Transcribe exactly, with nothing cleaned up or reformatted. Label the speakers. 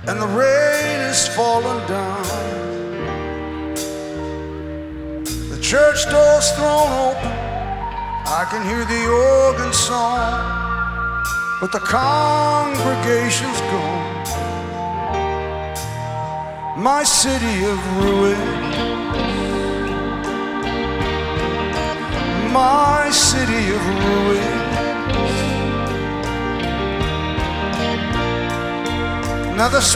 Speaker 1: and the rain is falling down. The church door's thrown open, I can hear the organ song, but the congregation's gone. My city of ruin, my city of ruin. Now the